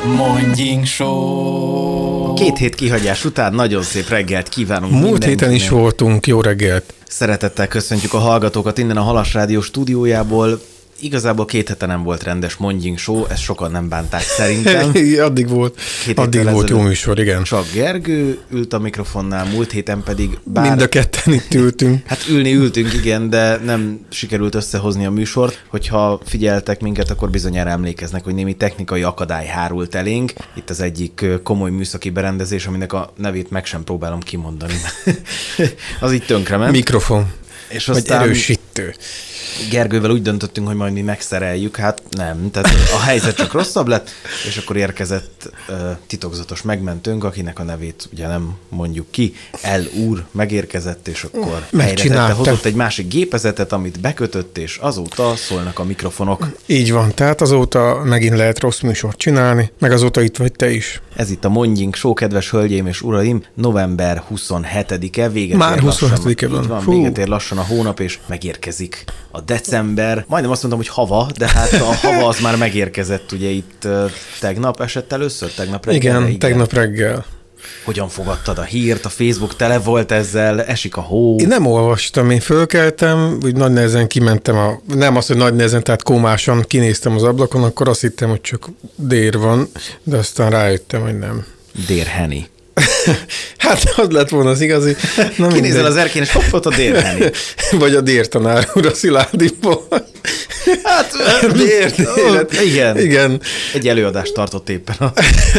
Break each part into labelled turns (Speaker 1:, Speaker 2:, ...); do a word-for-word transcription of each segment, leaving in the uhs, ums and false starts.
Speaker 1: Morning Show.
Speaker 2: Két hét kihagyás után nagyon szép reggelt kívánunk
Speaker 3: Múlt
Speaker 2: mindenkinek.
Speaker 3: héten is voltunk, jó reggelt.
Speaker 2: Szeretettel köszöntjük a hallgatókat innen a Halas Rádió stúdiójából. Igazából két hete nem volt rendes Morning Show, ezt sokan nem bánták szerintem.
Speaker 3: addig volt, addig volt jó műsor, igen.
Speaker 2: Csak Gergő ült a mikrofonnál, múlt héten pedig bár...
Speaker 3: Mind a ketten itt ültünk.
Speaker 2: Hát ülni ültünk, igen, de nem sikerült összehozni a műsort. Hogyha figyeltek minket, akkor bizonyára emlékeznek, hogy némi technikai akadály hárult elénk. Itt az egyik komoly műszaki berendezés, aminek a nevét meg sem próbálom kimondani. Az így tönkrement.
Speaker 3: Mikrofon.
Speaker 2: És
Speaker 3: vagy
Speaker 2: aztán
Speaker 3: erősítő.
Speaker 2: Gergővel úgy döntöttünk, hogy majd mi megszereljük, hát nem, tehát a helyzet csak rosszabb lett, és akkor érkezett uh, titokzatos megmentőnk, akinek a nevét ugye nem mondjuk ki, El úr megérkezett, és akkor helyre hozott egy másik gépezetet, amit bekötött, és azóta szólnak a mikrofonok.
Speaker 3: Így van, tehát azóta megint lehet rossz műsort csinálni, meg azóta itt vagy te is.
Speaker 2: Ez itt a Morning Show, kedves hölgyeim és uraim, november huszonhetedike, véget
Speaker 3: Már
Speaker 2: ér
Speaker 3: huszonhetedike van.
Speaker 2: van véget ér lassan a hónap, és megérkezik a december. Majdnem azt mondtam, hogy hava, de hát a hava az már megérkezett, ugye itt uh, tegnap esett először, tegnap reggel.
Speaker 3: Igen,
Speaker 2: igen,
Speaker 3: tegnap reggel.
Speaker 2: Hogyan fogadtad a hírt? A Facebook tele volt ezzel, esik a hó.
Speaker 3: Én nem olvastam, én fölkeltem, úgy nagy nehezen kimentem, a, nem az, hogy nagy nehezen, tehát komásan kinéztem az ablakon, akkor azt hittem, hogy csak dér van, de aztán rájöttem, hogy nem.
Speaker 2: Dérheni.
Speaker 3: Hát az lett volna az igazi.
Speaker 2: Na, kinézel az erkén, és hopp, ott a Dérheni.
Speaker 3: Vagy a dértanár úr a Szilárdiból.
Speaker 2: Hát,
Speaker 3: dér, dér.
Speaker 2: Igen.
Speaker 3: Igen.
Speaker 2: Egy előadást tartott éppen. A...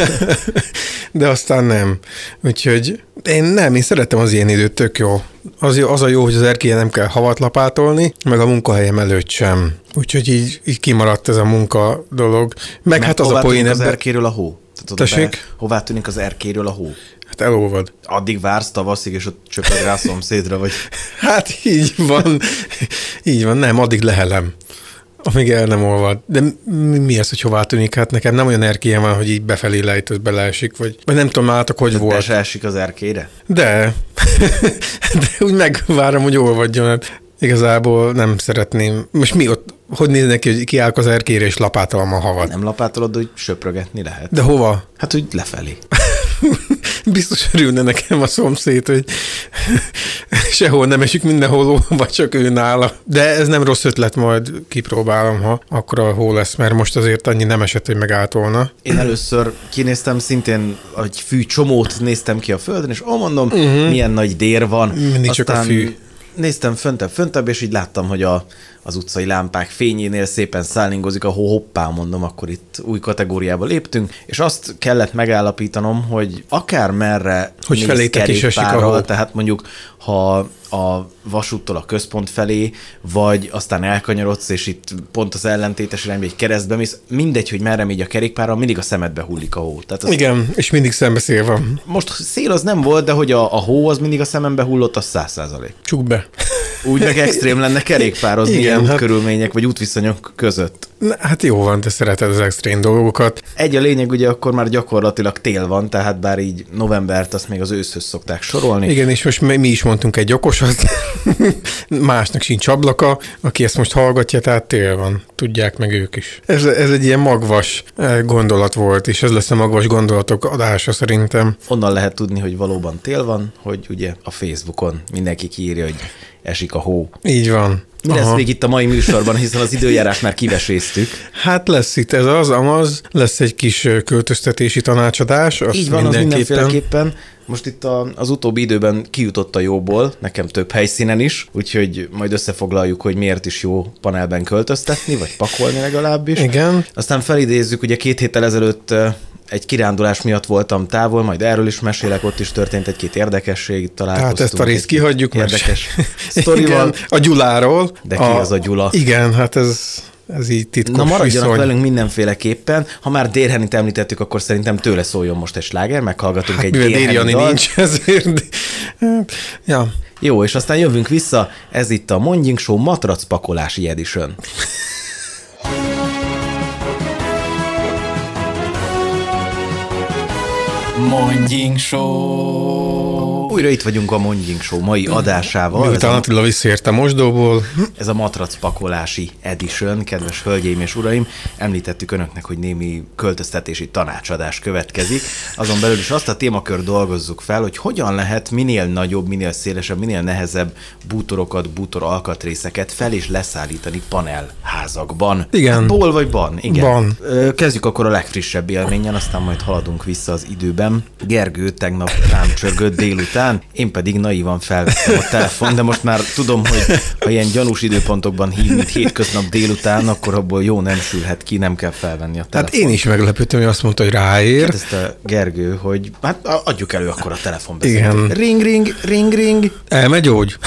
Speaker 3: De aztán nem. Úgyhogy én nem, én szeretem az ilyen időt, tök jó. Az, jó, az a jó, hogy az erkélyen nem kell havat lapátolni, meg a munkahelyem előtt sem. Úgyhogy így, így kimaradt ez a munka dolog. Meg, meg hát az a poén
Speaker 2: az erkéről a hó?
Speaker 3: Tessék?
Speaker 2: Be, hová tűnik az erkéről a hó?
Speaker 3: Hát elolvad.
Speaker 2: Addig vársz tavaszig, és ott csöpög rá a szomszédra, vagy?
Speaker 3: Hát így van. Így van, nem, addig lehelem. Amíg el nem olvad. De mi, mi ez, hogy hová tűnik? Hát nekem nem olyan erkélyem van, hogy így befelé lejt, az beleesik, vagy, vagy nem tudom, látok, hogy de volt.
Speaker 2: De se esik az erkélyre?
Speaker 3: De. De úgy megvárom, hogy olvadjon. Hát igazából nem szeretném. Most mi ott, hogy néznek ki, hogy kiállok az erkélyre, és lapátolom a havat?
Speaker 2: Nem lapátolod, hogy söprögetni lehet.
Speaker 3: De hova?
Speaker 2: Hát, hogy lefelé.
Speaker 3: Biztos örülne nekem a szomszéd, hogy sehol nem esik, mindenhol vagy csak ő nála. De ez nem rossz ötlet, majd kipróbálom, ha akkor a hó lesz, mert most azért annyi nem esett, hogy megállt volna.
Speaker 2: Én először kinéztem, szintén egy fű csomót néztem ki a földön, és ó, mondom, uh-huh. milyen nagy dér van.
Speaker 3: Mindig
Speaker 2: Aztán
Speaker 3: csak a fű.
Speaker 2: Néztem föntebb, föntebb, és így láttam, hogy a, az utcai lámpák fényénél szépen szállingozik a hó, hoppá, mondom, akkor itt új kategóriába léptünk, és azt kellett megállapítanom, hogy akár merre
Speaker 3: hogy felétek is esik a hó.
Speaker 2: Tehát mondjuk, ha a vasúttól a központ felé, vagy aztán elkanyarodsz, és itt pont az ellentétes irányba egy keresztbe mész, mindegy, hogy merre megy a kerékpárral, mindig a szemedbe hullik a hó. Tehát az...
Speaker 3: Igen, és mindig szembeszél van.
Speaker 2: Most szél az nem volt, de hogy a, a hó az mindig a szemembe hullott, az száz százalék.
Speaker 3: Csuk be.
Speaker 2: Úgy meg extrém lenne kerékpározni
Speaker 3: igen,
Speaker 2: ilyen
Speaker 3: hát...
Speaker 2: körülmények vagy útviszonyok között.
Speaker 3: Na, hát jó van, te szereted az extrém dolgokat.
Speaker 2: Egy a lényeg, ugye akkor már gyakorlatilag tél van, tehát bár így novembert azt még az őszhöz szokták sorolni.
Speaker 3: Igen, és most mi is mondtunk egy okosat, másnak sincs ablaka, aki ezt most hallgatja, tehát tél van. Tudják meg ők is. Ez, ez egy ilyen magvas gondolat volt, és ez lesz a magvas gondolatok adása szerintem.
Speaker 2: Onnan lehet tudni, hogy valóban tél van, hogy ugye a Facebookon mindenki kiírja, hogy esik a hó.
Speaker 3: Így van.
Speaker 2: Mi lesz még itt a mai műsorban, hiszen az időjárás már kiveséztük.
Speaker 3: Hát lesz itt ez az, amaz, lesz egy kis költöztetési tanácsadás.
Speaker 2: Így van, az mindenféleképpen. Most itt a, az utóbbi időben kijutott a jóból, nekem több helyszínen is, úgyhogy majd összefoglaljuk, hogy miért is jó panelben költöztetni, vagy pakolni legalábbis.
Speaker 3: Igen.
Speaker 2: Aztán felidézzük, ugye két héttel ezelőtt egy kirándulás miatt voltam távol, majd erről is mesélek, ott is történt egy-két érdekesség, találkoztunk.
Speaker 3: Tehát ezt a részt kihagyjuk,
Speaker 2: érdekes sztorival.
Speaker 3: A Gyuláról.
Speaker 2: De ki a, az a Gyula?
Speaker 3: Igen, hát ez... Ez így titkos.
Speaker 2: Na maradjanak
Speaker 3: viszony.
Speaker 2: velünk mindenféleképpen. Ha már Dérhenit említettük, akkor szerintem tőle szóljon most egy sláger, meghallgatunk hát, egy Dérheni dalt.
Speaker 3: Nincs ezért. Ja.
Speaker 2: Jó, és aztán jövünk vissza. Ez itt a Morning Show matracpakolási edition.
Speaker 1: Morning Show.
Speaker 2: Újra itt vagyunk a Mondjink Show mai adásával.
Speaker 3: Miután Attila visszaért a mosdóból.
Speaker 2: Ez a matracpakolási edition, kedves hölgyeim és uraim. Említettük önöknek, hogy némi költöztetési tanácsadás következik. Azon belül is azt a témakört dolgozzuk fel, hogy hogyan lehet minél nagyobb, minél szélesebb, minél nehezebb bútorokat, bútor alkatrészeket fel- és leszállítani panelházakban.
Speaker 3: Igen.
Speaker 2: Ból vagy ban? Igen.
Speaker 3: Ban.
Speaker 2: Kezdjük akkor a legfrissebb élményen, aztán majd haladunk vissza az időben. Gergő tegnap rám csörgött délután, én pedig naívan felvettem a telefon, de most már tudom, hogy ha ilyen gyanús időpontokban hív, mint hétköznap délután, akkor abból jó nem sülhet ki, nem kell felvenni a telefon.
Speaker 3: Hát én is meglepődtem, hogy azt mondta, hogy ráér.
Speaker 2: Kérdezte Gergő, hogy hát adjuk elő akkor a telefonbeszélgetést.
Speaker 3: Igen.
Speaker 2: Ring, ring, ring, ring.
Speaker 3: Elmegy úgy?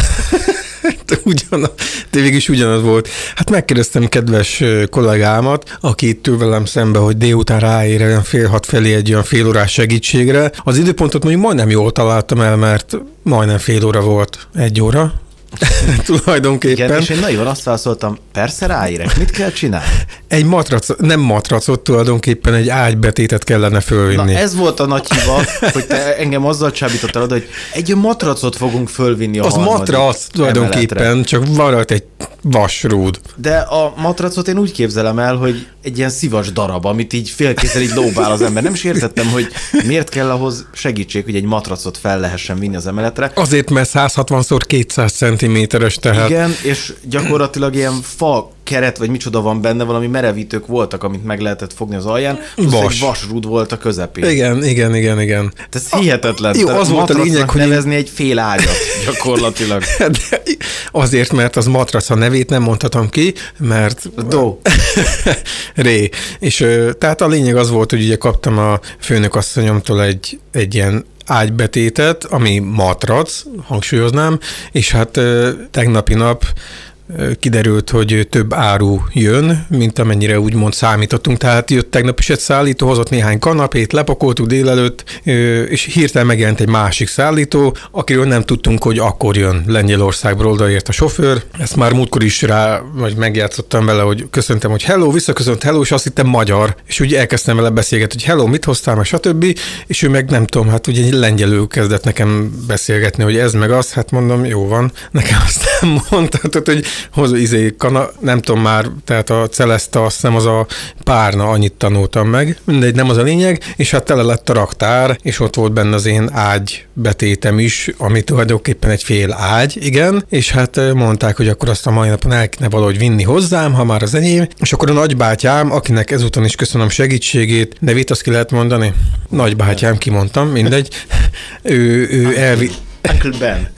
Speaker 3: Ugyanaz, de végig ugyanaz volt. Hát megkérdeztem kedves kollégámat, aki itt ül velem szembe, hogy délután ráér olyan fél hat felé egy olyan fél órás segítségre. Az időpontot mondjuk majdnem jól találtam el, mert majdnem fél óra volt. Egy óra. Tulajdonképpen.
Speaker 2: Igen, és én nagyon azt válaszoltam, persze ráérek, mit kell csinálni?
Speaker 3: Egy matrac, nem matracot, tulajdonképpen egy ágybetétet kellene fölvinni.
Speaker 2: Na ez volt a nagy hiba, hogy te engem azzal csábítottál oda, hogy egy matracot fogunk fölvinni a
Speaker 3: az matrac tulajdonképpen, emeletre. Csak van rajta egy vasrúd.
Speaker 2: De a matracot én úgy képzelem el, hogy egy ilyen szivas darab, amit így félkézzel így lóbál az ember. Nem is értettem, hogy miért kell ahhoz segítség, hogy egy matracot fel lehessen vinni az emeletre.
Speaker 3: Azért, mert száz hatvan szor kétszáz centiméteres, tehát.
Speaker 2: Igen, és gyakorlatilag ilyen fa keret, vagy micsoda van benne, valami merevítők voltak, amit meg lehetett fogni az alján, Vas. egy vasrúd volt a közepén.
Speaker 3: Igen, igen, igen, igen.
Speaker 2: Ez hihetetlen.
Speaker 3: Jó, az volt a lényeg, hogy
Speaker 2: nevezni egy fél ágyat gyakorlatilag.
Speaker 3: De azért, mert az matrac, a nevét nem mondhatom ki, mert...
Speaker 2: Do.
Speaker 3: Ré. És tehát a lényeg az volt, hogy ugye kaptam a főnökasszonyomtól egy, egy ilyen ágybetétet, ami matrac, hangsúlyoznám, és hát tegnapi nap kiderült, hogy több áru jön, mint amennyire úgymond számítottunk. Tehát jött tegnap is egy szállító, hozott néhány kanapét, lepakoltuk délelőtt, és hirtelen megjelent egy másik szállító, akiről nem tudtunk, hogy akkor jön Lengyelországból, odaért a sofőr. Ezt már múltkor is rá, vagy megjátszottam vele, hogy köszöntem, hogy hello, visszaköszönt hello, és azt hittem magyar. És úgy elkezdtem vele beszélgetni, hogy hello, mit hoztál, meg stb. És ő meg nem tudom, hát ugye lengyelül kezdett nekem beszélgetni, hogy ez meg az, hát mondom, jó van. Nekem aztán mondta, hogy hoz, izé, kana, nem tudom már, tehát a Celesta, azt hiszem az a párna, annyit tanultam meg, mindegy, nem az a lényeg, és hát tele lett a raktár, és ott volt benne az én ágybetétem is, ami tulajdonképpen egy fél ágy, igen, és hát mondták, hogy akkor azt a mai napon el kéne valahogy vinni hozzám, ha már az enyém, és akkor a nagybátyám, akinek ezúton is köszönöm segítségét, nevét azt ki lehet mondani? Nagybátyám, kimondtam, mindegy, ő, ő elvi...
Speaker 2: Uncle Ben.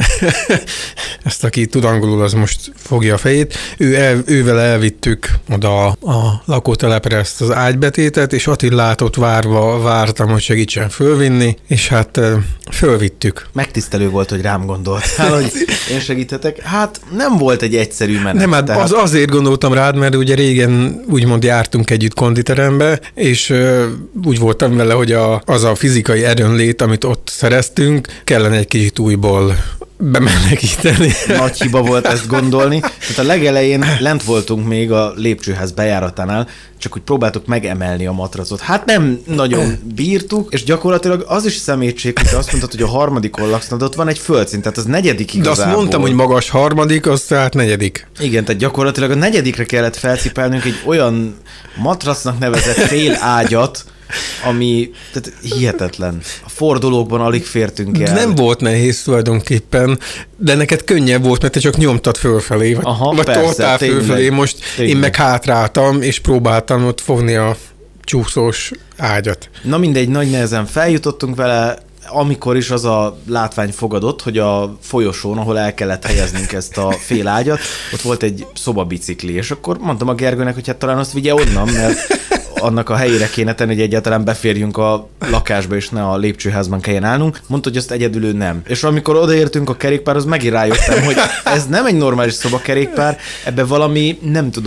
Speaker 3: Ezt, aki tud angolul, az most fogja a fejét. Ő el, ővel elvittük oda a lakótelepre ezt az ágybetétet, és Attilát ott várva vártam, hogy segítsen fölvinni, és hát fölvittük.
Speaker 2: Megtisztelő volt, hogy rám gondoltál, hogy én segíthetek. Hát nem volt egy egyszerű menet.
Speaker 3: Nem, hát tehát... az azért gondoltam rád, mert ugye régen úgymond jártunk együtt konditerembe, és uh, úgy voltam vele, hogy a, az a fizikai erőnlét, amit ott szereztünk, kellene egy kicsit újból bemenekíteni.
Speaker 2: Nagy hiba volt ezt gondolni. Tehát a legelején lent voltunk még a lépcsőház bejáratánál, csak hogy próbáltuk megemelni a matracot. Hát nem nagyon bírtuk, és gyakorlatilag az is szemétség, hogy azt mondtad, hogy a harmadikon laksz, de ott van egy földszint, tehát az negyedik igazából.
Speaker 3: De azt mondtam, hogy magas harmadik, az tehát negyedik.
Speaker 2: Igen, tehát gyakorlatilag a negyedikre kellett felcipelnünk egy olyan matracnak nevezett fél ágyat, ami tehát hihetetlen. A fordulókban alig fértünk el.
Speaker 3: Nem volt nehéz tulajdonképpen, de neked könnyebb volt, mert te csak nyomtad fölfelé, vagy,
Speaker 2: Aha,
Speaker 3: vagy
Speaker 2: persze,
Speaker 3: toltál
Speaker 2: tényleg,
Speaker 3: fölfelé. Most tényleg. Én meg hátráltam, és próbáltam ott fogni a csúszós ágyat.
Speaker 2: Na mindegy, nagy nehezen feljutottunk vele, amikor is az a látvány fogadott, hogy a folyosón, ahol el kellett helyeznünk ezt a fél ágyat, ott volt egy szobabicikli, és akkor mondtam a Gergőnek, hogy hát talán azt vigye onnan, mert annak a helyére kéne tenni, hogy egyáltalán beférjünk a lakásba, és ne a lépcsőházban kelljen állnunk. Mondta, hogy azt egyedül ő nem. És amikor odaértünk a kerékpárhoz, megint rájöttem, hogy ez nem egy normális szobakerékpár, ebbe valami, nem tudom,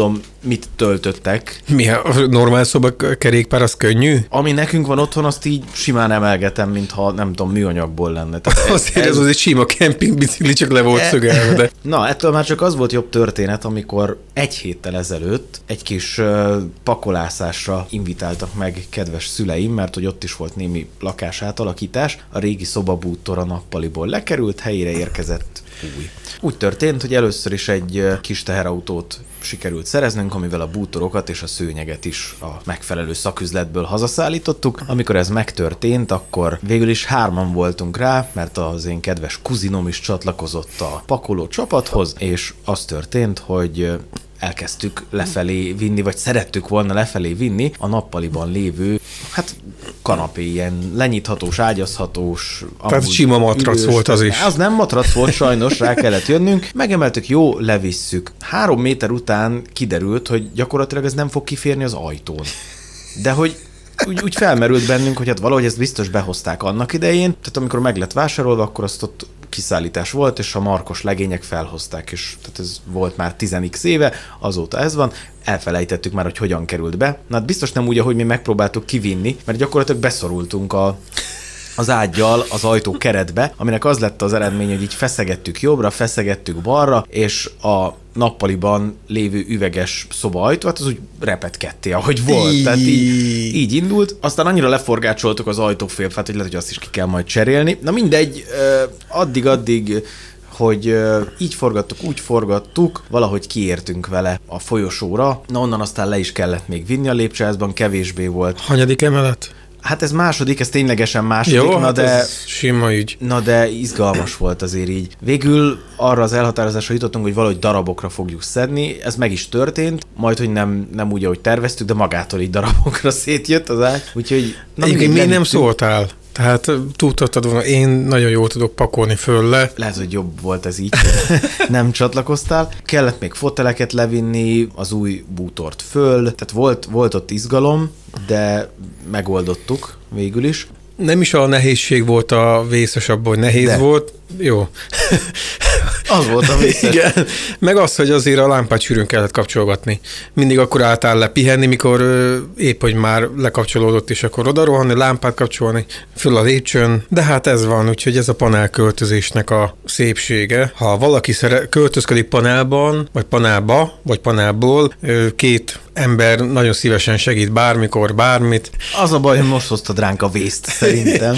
Speaker 2: mit töltöttek.
Speaker 3: Mi a normál szoba kerékpár, az könnyű?
Speaker 2: Ami nekünk van otthon, azt így simán emelgetem, mintha nem tudom, műanyagból lenne. Tehát
Speaker 3: Azért ez, ez az egy sima kempingbicikli, csak le volt e... szögelve. De...
Speaker 2: Na, ettől már csak az volt jobb történet, amikor egy héttel ezelőtt egy kis uh, pakolászásra invitáltak meg kedves szüleim, mert hogy ott is volt némi lakásátalakítás. A régi szobabútor a nappaliból lekerült, helyére érkezett új. Úgy történt, hogy először is egy kis teherautót sikerült szereznünk, amivel a bútorokat és a szőnyeget is a megfelelő szaküzletből hazaszállítottuk. Amikor ez megtörtént, akkor végül is hárman voltunk rá, mert az én kedves kuzinom is csatlakozott a pakoló csapathoz, és az történt, hogy elkezdtük lefelé vinni, vagy szerettük volna lefelé vinni a nappaliban lévő, hát kanapé, ilyen lenyithatós, ágyazhatós.
Speaker 3: Tehát sima matrac ülős, volt az is.
Speaker 2: Az nem matrac volt, sajnos, rá kellett jönnünk. Megemeltük, jó, levisszük. Három méter után kiderült, hogy gyakorlatilag ez nem fog kiférni az ajtón. De hogy úgy, úgy felmerült bennünk, hogy hát valahogy ezt biztos behozták annak idején, tehát amikor meg lett vásárolva, akkor azt ott kiszállítás volt, és a markos legények felhozták, és tehát ez volt már tíz x éve, azóta ez van, elfelejtettük már, hogy hogyan került be. Na hát biztos nem úgy, ahogy mi megpróbáltuk kivinni, mert gyakorlatilag beszorultunk a az ággyal az ajtó keretbe, aminek az lett az eredmény, hogy így feszegettük jobbra, feszegettük balra, és a nappaliban lévő üveges szobaajtó, hát az úgy repett ketté, ahogy volt. Tehát így, így indult. Aztán annyira leforgácsoltuk az ajtófélfát, hogy lehet, hogy azt is ki kell majd cserélni. Na mindegy, addig-addig hogy így forgattuk, úgy forgattuk, valahogy kiértünk vele a folyosóra. Na onnan aztán le is kellett még vinni a lépcsőházban, kevésbé volt.
Speaker 3: Hanyadik emelet?
Speaker 2: Hát ez második, ez ténylegesen második,
Speaker 3: Jó,
Speaker 2: na,
Speaker 3: hát
Speaker 2: de,
Speaker 3: ez sima ügy.
Speaker 2: Na de izgalmas volt azért így. Végül arra az elhatározásra jutottunk, hogy valahogy darabokra fogjuk szedni, ez meg is történt, majd, hogy nem, nem úgy, ahogy terveztük, de magától így darabokra szétjött az ágy, úgyhogy...
Speaker 3: Egyébként még nem szóltál? Tehát tudtad volna, én nagyon jól tudok pakolni föl le.
Speaker 2: Lehet, hogy jobb volt ez így, nem csatlakoztál. Kellett még foteleket levinni, az új bútort föl, tehát volt, volt ott izgalom, de megoldottuk végül is.
Speaker 3: Nem is a nehézség volt a vészes abban, hogy nehéz de. volt. Jó.
Speaker 2: Az volt a vészes.
Speaker 3: Igen. Meg az, hogy azért a lámpát sűrűn kellett kapcsolgatni. Mindig akkor álltál le pihenni, mikor ö, épp, hogy már lekapcsolódott, és akkor oda rohanni, lámpát kapcsolni, föl a lépcsőn. De hát ez van, úgyhogy ez a panel költözésnek a szépsége. Ha valaki szere- költözködik panelban, vagy panelba, vagy panelból, ö, két ember nagyon szívesen segít bármikor, bármit.
Speaker 2: Az a baj, hogy most hoztad ránk a vészt, szerintem.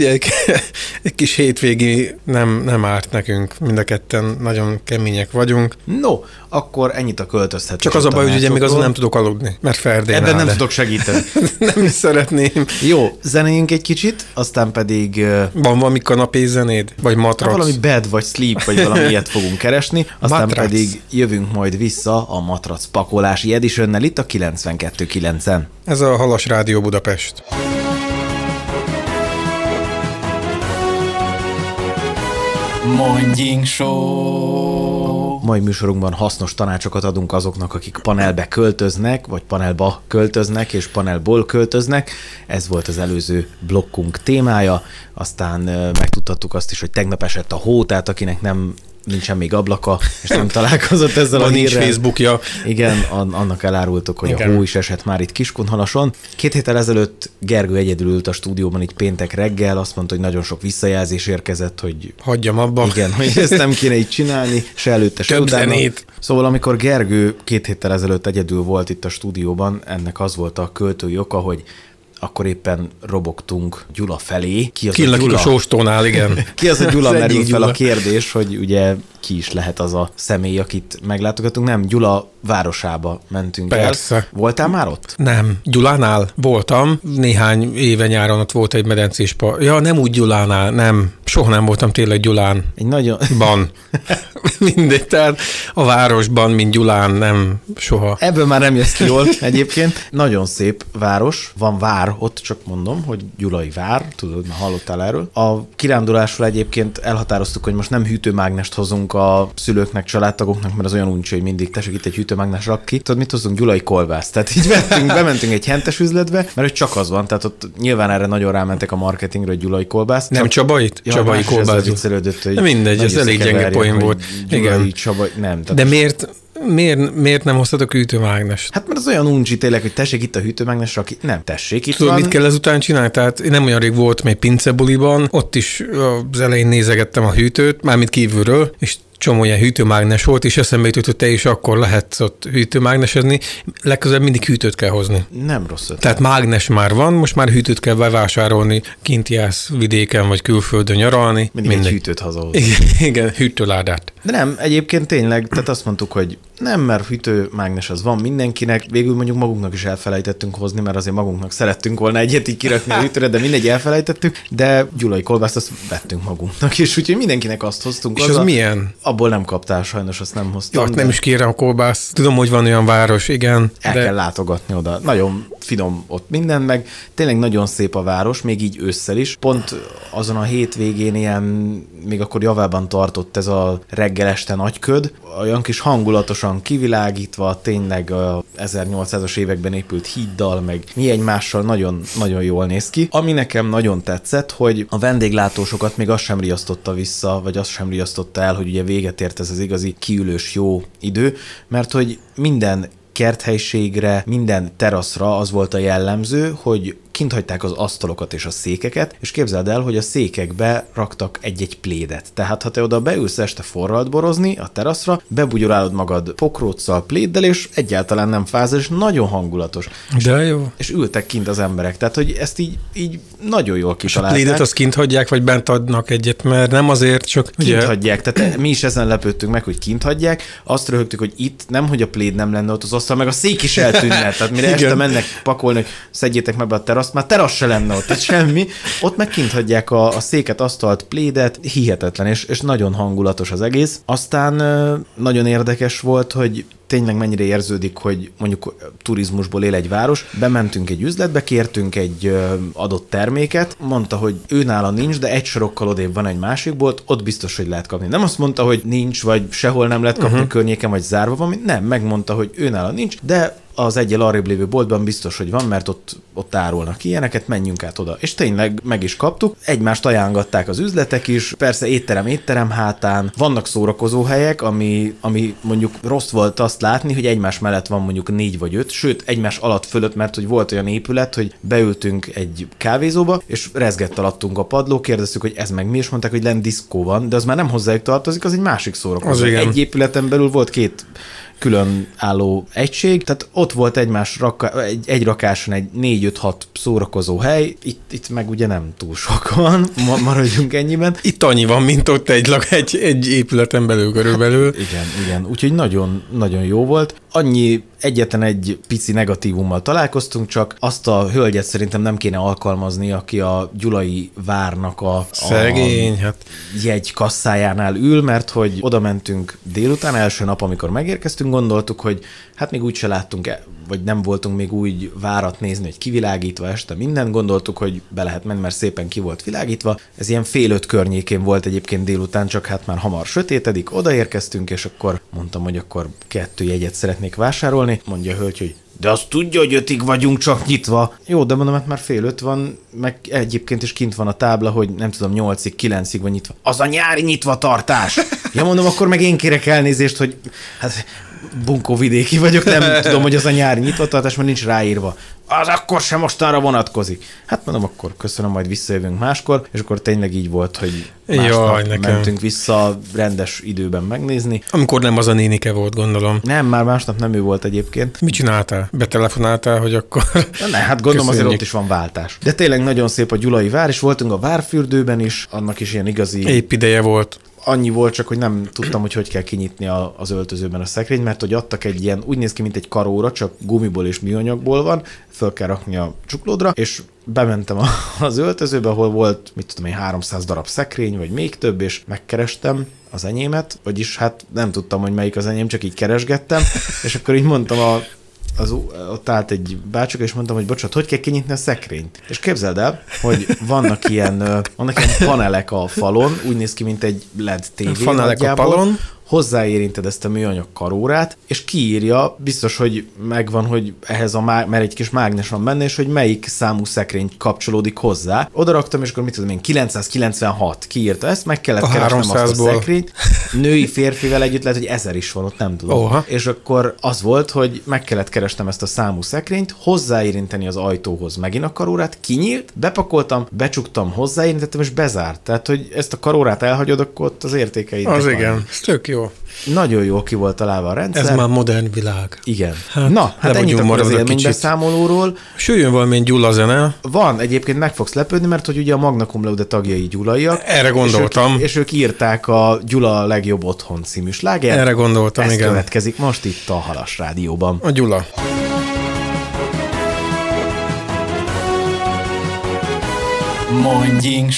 Speaker 3: Egy kis hétvégi nem, nem árt nekünk, mind a ketten nagyon kemények vagyunk.
Speaker 2: No, akkor ennyit a költöztetés.
Speaker 3: Csak az a baj, hogy ugye még azon nem tudok aludni, mert Ferdén
Speaker 2: Ebben nem
Speaker 3: de.
Speaker 2: tudok segíteni.
Speaker 3: Nem is szeretném.
Speaker 2: Jó, zenéljünk egy kicsit, aztán pedig... Uh,
Speaker 3: Van valami kanapé zenéd? Vagy matrac?
Speaker 2: Valami bed, vagy sleep, vagy valami ilyet fogunk keresni, aztán
Speaker 3: matrac.
Speaker 2: pedig jövünk majd vissza a matrac pakolási editionnel itt a kilencvenkettő kilencen.
Speaker 3: Ez a Halas Rádió Budapest.
Speaker 1: Mondjink Show!
Speaker 2: Mai műsorunkban hasznos tanácsokat adunk azoknak, akik panelbe költöznek, vagy panelba költöznek, és panelból költöznek. Ez volt az előző blokkunk témája. Aztán megtudtattuk azt is, hogy tegnap esett a hó, tehát akinek nem nincsen még ablaka, és nem találkozott ezzel a hírrel.
Speaker 3: Nincs Facebookja.
Speaker 2: Igen, annak elárultuk, hogy Igen. a hó is esett már itt Kiskunhalason. Két héttel ezelőtt Gergő egyedül ült a stúdióban így péntek reggel, azt mondta, hogy nagyon sok visszajelzés érkezett, hogy
Speaker 3: hagyjam abba.
Speaker 2: Igen, hogy ezt nem kéne így csinálni, se előtte, se utána. Szóval amikor Gergő két héttel ezelőtt egyedül volt itt a stúdióban, ennek az volt a költői oka, hogy akkor éppen robogtunk Gyula felé.
Speaker 3: Ki az Killek a Gyula? A sóstónál, igen.
Speaker 2: Ki az a Gyula, merült fel a kérdés, hogy ugye ki is lehet az a személy, akit meglátogatunk. Nem, Gyula városába mentünk
Speaker 3: Persze.
Speaker 2: el. Voltál már ott?
Speaker 3: Nem. Gyulánál voltam. Néhány éve nyáron ott volt egy medencés park. Ja, nem úgy Gyulánál, nem. Soha nem voltam tényleg Gyulán.
Speaker 2: Egy nagyon...
Speaker 3: Ban. Mindegy, tehát a városban, mint Gyulán, nem soha.
Speaker 2: Ebből már nem jössz ki jól egyébként. Nagyon szép város. Van vár ott, csak mondom, hogy Gyulai vár. Tudod, már hallottál erről. A kirándulásról egyébként elhatároztuk, hogy most nem hűtőmágnest hozunk a szülőknek, családtagoknak, mert az olyan uncsi, hogy mindig tessék itt egy hűtőmágnes rak ki. Tudod, mit hozunk? Gyulai kolbászt. Tehát így mentünk, bementünk egy hentes üzletbe, mert hogy csak az van. Tehát ott nyilván erre nagyon rámentek a marketingre, hogy Gyulai kolbász.
Speaker 3: Nem Csabait?
Speaker 2: Ja,
Speaker 3: Csabai kolbász.
Speaker 2: Hogy
Speaker 3: mindegy, ez elég gyenge poén volt.
Speaker 2: Gyulai, Csabai, nem.
Speaker 3: De miért miért, miért nem hoztatok hűtőmágnest?
Speaker 2: Hát mert az olyan uncsi tényleg, hogy tessék itt a hűtőmágnes, aki nem, tessék itt
Speaker 3: Tudod,
Speaker 2: van.
Speaker 3: mit kell ezután csinálni? Tehát nem olyan rég volt még pincebuliban, ott is az elején nézegettem a hűtőt, mármint kívülről, és csomó ilyen hűtőmágnes volt, és eszembe jutott, hogy te is akkor lehetsz ott hűtőmágnesezni, legközelebb mindig hűtőt kell hozni.
Speaker 2: Nem rossz ötlet.
Speaker 3: Tehát mágnes már van, most már hűtőt kell bevásárolni, kint jársz vidéken vagy külföldön nyaralni.
Speaker 2: Mindig egy hűtőt hazahoz.
Speaker 3: Igen, igen, hűtőládát.
Speaker 2: De nem, egyébként tényleg, tehát azt mondtuk, hogy nem, mert hűtőmágnes az van mindenkinek, végül mondjuk magunknak is elfelejtettünk hozni, mert azért magunknak szerettünk volna egyet így kirakni a hűtőre, de mindegy elfelejtettük, de gyulai kolbászt azt vettünk magunknak, és úgyhogy mindenkinek azt hoztunk.
Speaker 3: És az
Speaker 2: a...
Speaker 3: milyen?
Speaker 2: Abból nem kaptál, sajnos azt nem hoztam.
Speaker 3: Ja,
Speaker 2: de...
Speaker 3: nem is kérem a kolbászt. Tudom, hogy van olyan város, igen.
Speaker 2: El
Speaker 3: de...
Speaker 2: kell látogatni oda. Nagyon finom ott minden, meg tényleg nagyon szép a város, még így ősszel is. Pont azon a hétvégén ilyen, még akkor javában tartott ez a reggel-este nagyköd, olyan kis hangulatosan kivilágítva, tényleg a ezernyolcszázas években épült híddal, meg mi egymással nagyon, nagyon jól néz ki. Ami nekem nagyon tetszett, hogy a vendéglátósokat még azt sem riasztotta vissza, vagy azt sem riasztotta el, hogy ugye véget ért ez az igazi kiülős jó idő, mert hogy minden kerthelyiségre, minden teraszra az volt a jellemző, hogy kint hagyták az asztalokat és a székeket, és képzeld el, hogy a székekbe raktak egy-egy plédet. Tehát ha te oda beülsz este forralt borozni a teraszra, bebugyorálod magad pokróccal, pléddel, és egyáltalán nem fázol, és nagyon hangulatos.
Speaker 3: De jó.
Speaker 2: És ültek kint az emberek. Tehát, hogy ezt így, így nagyon jól kitalálták.
Speaker 3: És a plédet azt kint hagyják, vagy bent adnak egyet, mert nem azért, csak...
Speaker 2: Kint
Speaker 3: ugye...
Speaker 2: hagyják. Tehát mi is ezen lepődtünk meg, hogy kint hagyják. Azt röhögtük, hogy itt nem, hogy a pléd nem lenne ott az asztal, meg a szék is eltűnne. Tehát mire este mennek pakolni, hogy szedjétek meg be a teraszt, már terasz se lenne ott, tehát semmi. Ott meg kint hagyják a, a széket, asztalt, plédet, hihetetlen, és, és nagyon hangulatos az egész. Aztán nagyon érdekes volt, hogy tényleg mennyire érződik, hogy mondjuk turizmusból él egy város. Bementünk egy üzletbe, kértünk egy adott terméket, mondta, hogy ő nála nincs, de egy sorokkal odébb van egy másik bolt, ott biztos, hogy lehet kapni. Nem azt mondta, hogy nincs, vagy sehol nem lehet kapni, uh-huh. környéken, vagy zárva van, nem, megmondta, hogy ő nála nincs, de az egyel arrébb lévő boltban biztos, hogy van, mert ott, ott árulnak ilyeneket, menjünk át oda. És tényleg meg is kaptuk, egymást ajánlgatták az üzletek is, persze étterem, étterem hátán, vannak szórakozó helyek, ami, ami mondjuk rossz volt azt látni, hogy egymás mellett van mondjuk négy vagy öt, sőt egymás alatt fölött, mert hogy volt olyan épület, hogy beültünk egy kávézóba, és rezgett alattunk a padló, kérdeztük, hogy ez meg mi, és mondták, hogy lent diszkó van, de az már nem hozzájuk tartozik, az egy másik szórakozó. Egy épületen belül volt két külön álló egység, tehát ott volt egymás raka, egy, egy rakáson egy négy öt hat szórakozó hely, itt, itt meg ugye nem túl sok van, ma, maradjunk ennyiben.
Speaker 3: Itt annyi van, mint ott egy, egy, egy épületen belül körülbelül.
Speaker 2: Hát, igen, igen, úgyhogy nagyon, nagyon jó volt. Annyi egyetlen egy pici negatívummal találkoztunk, csak azt a hölgyet szerintem nem kéne alkalmazni, aki a Gyulai várnak a,
Speaker 3: Szegény,
Speaker 2: a
Speaker 3: hát.
Speaker 2: jegy kasszájánál ül, mert hogy oda mentünk délután, első nap, amikor megérkeztünk, gondoltuk, hogy hát még úgy se láttunk, vagy nem voltunk még úgy várat nézni, hogy kivilágítva este minden, gondoltuk, hogy be lehet menni, mert szépen ki volt világítva. Ez ilyen fél öt környékén volt egyébként délután, csak hát már hamar sötétedik, odaérkeztünk, és akkor mondtam, hogy akkor kettő jegyet szeretnék vásárolni. Mondja a hölgy, hogy de azt tudja, hogy ötig vagyunk csak nyitva. Jó, de mondom, hát már fél öt van, meg egyébként is kint van a tábla, hogy nem tudom, nyolcig, kilencig van nyitva. Az a nyári nyitva tartás! Ja, mondom, akkor meg én kérek elnézést, hogy hát bunkóvidéki vagyok, nem tudom, hogy az a nyári nyitvatartás, mert nincs ráírva. Az akkor sem mostanra vonatkozik. Hát mondom, akkor köszönöm, majd visszajövünk máskor, és akkor tényleg így volt, hogy másnap Jaj, mentünk vissza rendes időben megnézni.
Speaker 3: Amikor nem az a nénike volt, gondolom.
Speaker 2: Nem, már másnap nem ő volt egyébként.
Speaker 3: Mit csináltál? Betelefonáltál, hogy akkor...
Speaker 2: Na, ne, hát gondolom Köszönjük. Azért ott is van váltás. De tényleg nagyon szép a Gyulai vár, és voltunk a Várfürdőben is, annak is ilyen igazi...
Speaker 3: Épp ideje volt.
Speaker 2: Annyi volt csak, hogy nem tudtam, hogy hogy kell kinyitni a, az öltözőben a szekrényt, mert hogy adtak egy ilyen, úgy néz ki, mint egy karóra, csak gumiból és műanyagból van, föl kell rakni a csuklódra, és bementem a, az öltözőbe, ahol volt, mit tudom én, háromszáz darab szekrény, vagy még több, és megkerestem az enyémet, vagyis hát nem tudtam, hogy melyik az enyém, csak így keresgettem, és akkor így mondtam a Az, ott állt egy bácsika, és mondtam, hogy bocsánat, hogy kell kinyitni a szekrényt? És képzeld el, hogy vannak ilyen, vannak ilyen panelek a falon, úgy néz ki, mint egy el é dé tévé
Speaker 3: panelek nagyjából, a falon,
Speaker 2: hozzáérinted ezt a műanyag karórát, és kiírja, biztos, hogy megvan, hogy ehhez a má- mert egy kis mágnes van benne, és hogy melyik számú szekrény kapcsolódik hozzá. Oda raktam, és akkor mit tudom én, kilencszázkilencvenhat kiírta ezt, meg kellett
Speaker 3: a
Speaker 2: keresnem azt a
Speaker 3: háromszázból.
Speaker 2: szekrényt. Női férfivel együtt lehet, hogy ezer is van ott, nem tudom.
Speaker 3: Oha.
Speaker 2: És akkor az volt, hogy meg kellett keresnem ezt a számú szekrényt, hozzáérinteni az ajtóhoz megint a karórát, kinyílt, bepakoltam, becsuktam, hozzáérintettem, és bezárt. Tehát, hogy ezt a karórát elhagyod, akkor ott az értékeit.
Speaker 3: Az igen, ez tök jó.
Speaker 2: Nagyon jól ki volt találva a rendszer.
Speaker 3: Ez már modern világ.
Speaker 2: Igen.
Speaker 3: Hát,
Speaker 2: Na, hát ennyit akkor az élménybeszámolóról.
Speaker 3: Süljön valamilyen Gyula zene.
Speaker 2: Van, egyébként meg fogsz lepődni, mert hogy ugye a Magna Cum Laude tagjai gyulaiak.
Speaker 3: Erre gondoltam.
Speaker 2: És ők, és ők írták a Gyula a legjobb otthon című slágert.
Speaker 3: Erre gondoltam,
Speaker 2: Ez
Speaker 3: igen.
Speaker 2: következik most itt a Halas Rádióban.
Speaker 3: A Gyula.
Speaker 1: Mondjink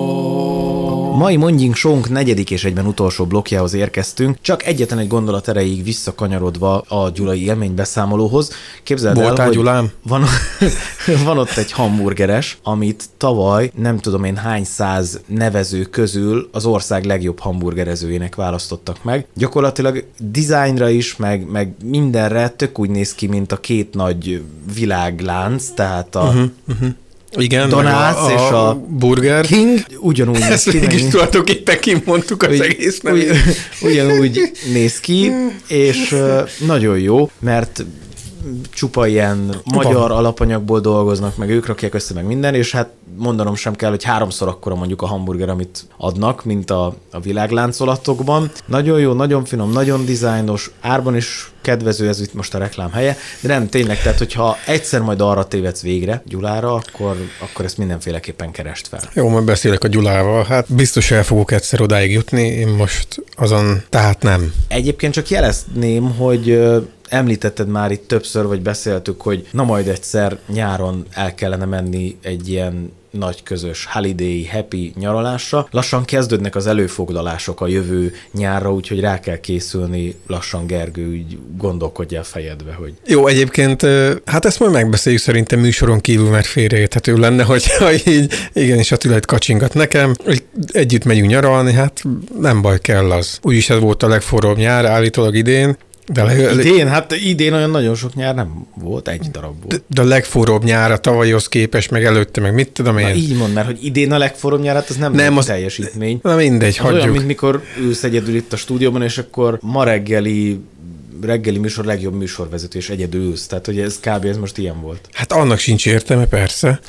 Speaker 1: Show!
Speaker 2: Mai Mondjink Show-nk negyedik és egyben utolsó blokkjához érkeztünk, csak egyetlen egy gondolat erejéig visszakanyarodva a gyulai élménybeszámolóhoz. Képzeld
Speaker 3: Voltál
Speaker 2: el, hogy
Speaker 3: Gyulám?
Speaker 2: Van, van ott egy hamburgeres, amit tavaly nem tudom én hány száz nevező közül az ország legjobb hamburgerezőjének választottak meg. Gyakorlatilag dizájnra is, meg, meg mindenre tök úgy néz ki, mint a két nagy világlánc, tehát a uh-huh, uh-huh.
Speaker 3: Igen,
Speaker 2: Donátsz
Speaker 3: a, a,
Speaker 2: és a
Speaker 3: Burger
Speaker 2: King ugyanúgy néz
Speaker 3: Ezt
Speaker 2: ki.
Speaker 3: mégis
Speaker 2: meg-
Speaker 3: tulajdonképpen kimondtuk az
Speaker 2: Ugy-
Speaker 3: egész
Speaker 2: ugy-
Speaker 3: nevét.
Speaker 2: Ugyanúgy néz ki, és uh, nagyon jó, mert csupa ilyen magyar alapanyagból dolgoznak, meg ők rakják össze, meg minden, és hát mondanom sem kell, hogy háromszor akkora mondjuk a hamburger, amit adnak, mint a, a világláncolatokban. Nagyon jó, nagyon finom, nagyon dizájnos, árban is kedvező, ez itt most a reklám helye, de nem, tényleg, tehát hogyha egyszer majd arra tévedsz végre Gyulára, akkor, akkor ezt mindenféleképpen kerest fel.
Speaker 3: Jó, majd beszélek a Gyulával. Hát biztos el fogok egyszer odáig jutni, én most azon, tehát nem.
Speaker 2: Egyébként csak jelezném, hogy ö, említetted már itt többször, vagy beszéltük, hogy na majd egyszer nyáron el kellene menni egy ilyen nagy közös holiday, happy nyaralásra. Lassan kezdődnek az előfoglalások a jövő nyárra, úgyhogy rá kell készülni lassan, Gergő, úgy gondolkodjál fejedbe, hogy...
Speaker 3: Jó, egyébként, hát ezt majd megbeszéljük szerintem műsoron kívül, mert félreérthető lenne, hogyha így igenis Attila itt kacsingat nekem, hogy együtt megyünk nyaralni, hát nem baj, kell az. Úgyis ez volt a legforróbb nyár állítólag idén, de, le,
Speaker 2: Idén? Hát idén olyan nagyon sok nyár nem volt, egy darab volt.
Speaker 3: de a legforróbb nyár a tavalyhoz képest, meg előtte, meg mit tudom én.
Speaker 2: Na így mond, mert hogy idén a legforróbb nyár, hát az nem,
Speaker 3: Nem,
Speaker 2: nem
Speaker 3: az-
Speaker 2: teljesítmény.
Speaker 3: Na mindegy,
Speaker 2: Az olyan,
Speaker 3: hagyjuk.
Speaker 2: mint mikor ülsz egyedül itt a stúdióban, és akkor ma reggeli, reggeli műsor legjobb műsorvezető, és egyedül ülsz. Tehát, hogy ez kb. Ez most ilyen volt.
Speaker 3: Hát annak sincs értelme, persze.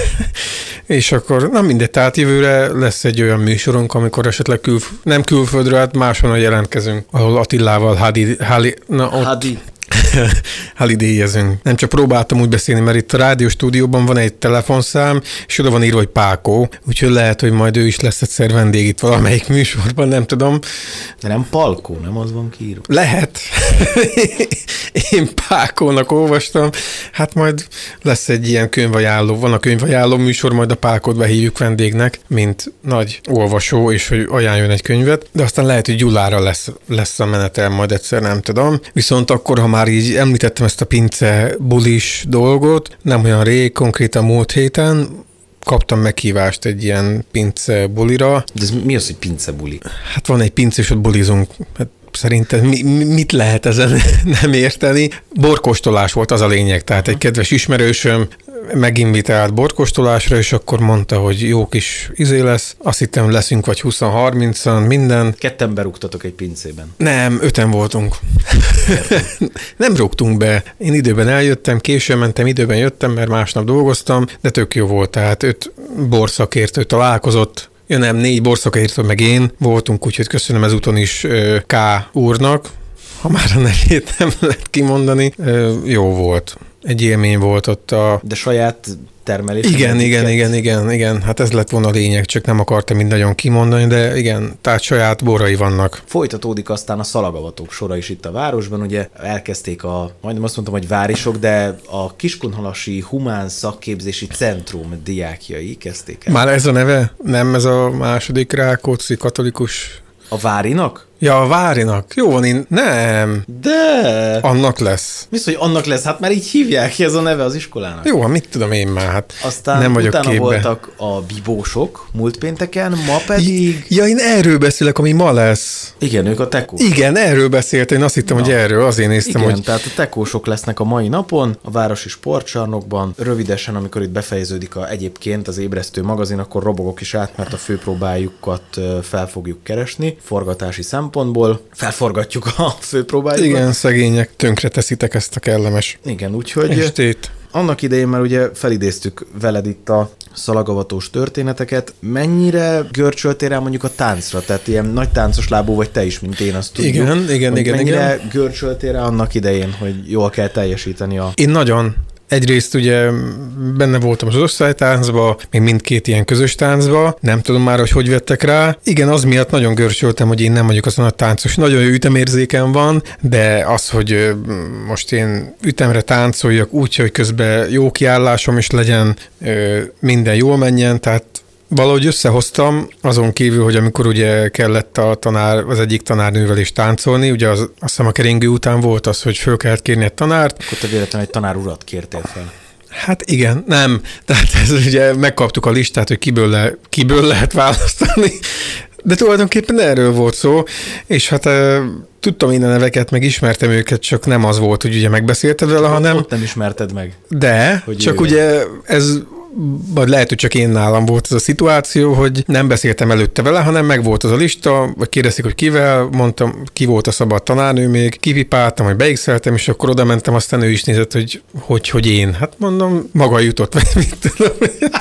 Speaker 3: És akkor, na mindegy, tehát jövőre lesz egy olyan műsorunk, amikor esetleg külf- nem külföldről, hát máshonnan jelentkezünk, ahol Attilával hadi, hali, na ott
Speaker 2: Hadi.
Speaker 3: halidéjezünk. Nem csak próbáltam úgy beszélni, mert itt a rádió stúdióban van egy telefonszám, és oda van írva, hogy Pákó, úgyhogy lehet, hogy majd ő is lesz egyszer vendég itt valamelyik műsorban, nem tudom.
Speaker 2: De nem Palkó, nem az van kiírva.
Speaker 3: Lehet. Én Pákónak olvastam. Hát majd lesz egy ilyen könyvajánló. Van a könyvajánló műsor, majd a Pákót behívjuk vendégnek, mint nagy olvasó, és hogy ajánljon egy könyvet. De aztán lehet, hogy Gyulára lesz, lesz a menetel, majd egyszer nem tudom. Viszont akkor, ha már így említettem ezt a pince bulis dolgot, nem olyan rég, konkrétan múlt héten, kaptam meghívást egy ilyen pince bulira.
Speaker 2: De ez mi az, hogy pincebuli?
Speaker 3: Hát van egy pince, és ott bulizunk. Hát szerinted mi, mi- mit lehet ezen nem érteni? Borkóstolás volt az a lényeg, tehát egy kedves ismerősöm meginvitált borkóstolásra, és akkor mondta, hogy jó kis izé lesz. Azt hittem, leszünk vagy húsz-harmincan, minden.
Speaker 2: Ketten berúgtatok egy pincében.
Speaker 3: Nem, öten voltunk. Nem rúgtunk be. Én időben eljöttem, későn mentem, időben jöttem, mert másnap dolgoztam, de tök jó volt. Tehát öt borszakértő találkozott. Ja nem, négy borszakértő meg én voltunk, úgyhogy köszönöm ezúton is ö, K. úrnak, ha már a nevét nem lehet kimondani. Ö, jó volt. Egy élmény volt ott a...
Speaker 2: De saját termelés.
Speaker 3: Igen, igen, igen, igen, igen. Hát ez lett volna a lényeg, csak nem akartam mind nagyon kimondani, de igen, tehát saját borai vannak.
Speaker 2: Folytatódik aztán a szalagavatók sora is itt a városban, ugye elkezdték a, majdnem azt mondtam, hogy várisok, de a Kiskunhalasi Humán Szakképzési Centrum diákjai kezdték el.
Speaker 3: Már ez a neve? Nem ez a második Rákóczi katolikus?
Speaker 2: A Várinak?
Speaker 3: Ja, a Várinak. Jó van, én nem.
Speaker 2: De!
Speaker 3: Annak lesz.
Speaker 2: Mi hogy annak lesz? Hát már így hívják ki, ez a neve az iskolának.
Speaker 3: Jó, mit tudom én már, hát
Speaker 2: Aztán
Speaker 3: nem vagyok
Speaker 2: utána
Speaker 3: képbe.
Speaker 2: voltak a bibósok múlt pénteken, ma pedig...
Speaker 3: Ja, én erről beszélek, ami ma lesz.
Speaker 2: Igen, ők a tekók.
Speaker 3: Igen, erről beszélt, én azt hittem,
Speaker 2: Na.
Speaker 3: hogy erről, azért néztem,
Speaker 2: Igen,
Speaker 3: hogy...
Speaker 2: tehát a tekósok lesznek a mai napon, a városi sportcsarnokban. Rövidesen, amikor itt befejeződik a egyébként az ébresztő magazin, akkor robogok is át, mert a főpróbájukat fel fogjuk keresni, forgatási szempontból. Felforgatjuk a főpróbájukat.
Speaker 3: Igen, szegények, tönkre teszitek ezt a kellemes
Speaker 2: Igen, úgyhogy...
Speaker 3: estét.
Speaker 2: Annak idején már ugye felidéztük veled itt a szalagavatós történeteket. Mennyire görcsöltél rá mondjuk a táncra? Tehát ilyen nagy táncos lábú vagy te is, mint én, azt tudjuk.
Speaker 3: Igen, igen, igen.
Speaker 2: Mennyire
Speaker 3: igen.
Speaker 2: görcsöltél rá annak idején, hogy jól kell teljesíteni a...
Speaker 3: Én nagyon. Egyrészt ugye benne voltam az osztálytáncba, még mindkét ilyen közös táncba, nem tudom már, hogy hogy vettek rá. Igen, az miatt nagyon görcsöltem, hogy én nem vagyok az a nagy táncos. Nagyon jó ütemérzékem van, de az, hogy most én ütemre táncoljak úgy, hogy közben jó kiállásom is legyen, minden jól menjen, tehát valahogy összehoztam, azon kívül, hogy amikor ugye kellett a tanár, az egyik tanárnővel is táncolni, ugye az, azt hiszem a keringő után volt az, hogy föl kellett kérni egy tanárt.
Speaker 2: Akkor te véletlenül egy tanár urat kértél fel.
Speaker 3: Hát igen, nem. Tehát ez ugye megkaptuk a listát, hogy kiből, le, kiből lehet választani, de tulajdonképpen erről volt szó, és hát e, tudtam én a neveket, meg ismertem őket, csak nem az volt, hogy ugye megbeszélted vele, hanem...
Speaker 2: Ott nem ismerted meg.
Speaker 3: De,
Speaker 2: hogy
Speaker 3: csak
Speaker 2: ő...
Speaker 3: ugye ez... vagy lehet, hogy csak én nálam volt ez a szituáció, hogy nem beszéltem előtte vele, hanem meg volt az a lista, vagy kérdezték, hogy kivel, mondtam, ki volt a szabad tanárnő még, kipipáltam, vagy beixeltem, és akkor oda mentem, aztán ő is nézett, hogy hogy, hogy én. Hát mondom, maga jutott, vagy mit tudom.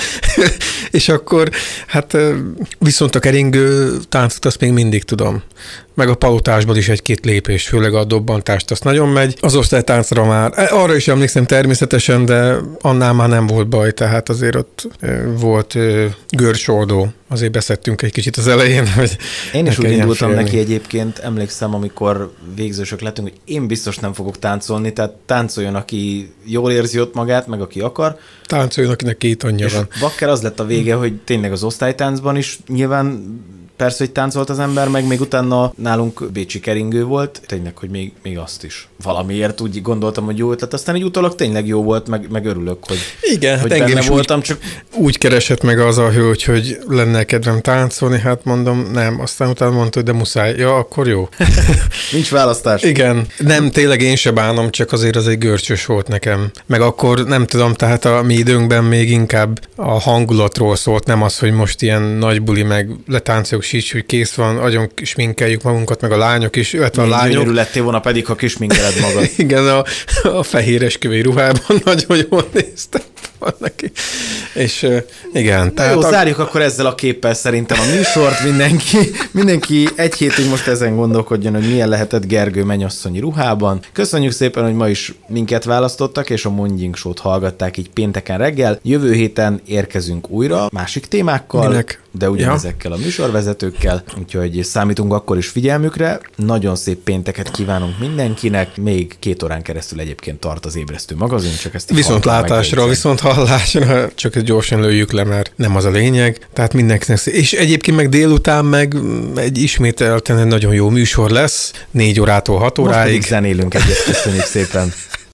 Speaker 3: És akkor, hát viszont a keringő táncot azt még mindig tudom. Meg a palotásban is egy-két lépés, főleg a dobbantást, azt nagyon megy. Az osztálytáncra már, arra is emlékszem természetesen, de annál már nem volt baj, tehát azért ott volt görcsoldó. Azért beszéltünk egy kicsit az elején, hogy...
Speaker 2: Én is úgy indultam neki egyébként, emlékszem, amikor végzősök lettünk, hogy én biztos nem fogok táncolni, tehát táncoljon, aki jól érzi ott magát, meg aki akar.
Speaker 3: Táncoljon, akinek két anyja van.
Speaker 2: És bakker az lett a vége, hogy tényleg az osztálytáncban is nyilván persze, hogy táncolt az ember, meg még utána nálunk bécsi keringő volt, tényleg, hogy még, még azt is. Valamiért úgy gondoltam, hogy jó ötlet, aztán egy utólag tényleg jó volt, meg, meg örülök, hogy,
Speaker 3: igen,
Speaker 2: hogy
Speaker 3: hát
Speaker 2: benne
Speaker 3: engem
Speaker 2: voltam,
Speaker 3: úgy,
Speaker 2: csak...
Speaker 3: úgy keresett meg az a hölgy, hogy lenne kedvem táncolni, hát mondom, nem, aztán utána mondta, hogy de muszáj, ja, akkor jó.
Speaker 2: Nincs választás.
Speaker 3: Igen, nem, tényleg én se bánom, csak azért az egy görcsös volt nekem. Meg akkor nem tudom, tehát a mi időnkben még inkább a hangulatról szólt, nem az, hogy most ilyen nagy buli, meg letáncoljuk sícs, hogy kész van, agyon sminkeljük magunkat, meg a lányok is, illetve a lányok.
Speaker 2: Gyönyörű lettél volna pedig, ha kisminkeled magad.
Speaker 3: Igen, a, a fehér esküvői ruhában nagyon jól néztem neki. És uh, igen.
Speaker 2: Tehát jó, a... zárjuk akkor ezzel a képpel szerintem a műsort. Mindenki, mindenki egy hétig most ezen gondolkodjon, hogy milyen lehetett Gergő mennyasszonyi ruhában. Köszönjük szépen, hogy ma is minket választottak, és a Mondjink Show-t hallgatták így pénteken reggel. Jövő héten érkezünk újra másik témákkal, Minek? de ugyanezekkel ja. a műsorvezetőkkel, úgyhogy számítunk akkor is figyelmükre. Nagyon szép pénteket kívánunk mindenkinek. Még két órán keresztül egyébként tart az ébresztő magazin, csak ezt
Speaker 3: viszontlátásra, viszont hallásra, csak gyorsan lőjük le, mert nem az a lényeg. Tehát mindenkinek. És egyébként meg délután meg egy ismételten egy nagyon jó műsor lesz, négy órától hat óráig.
Speaker 2: Most pedig zenélünk egyet, köszönjük szépen.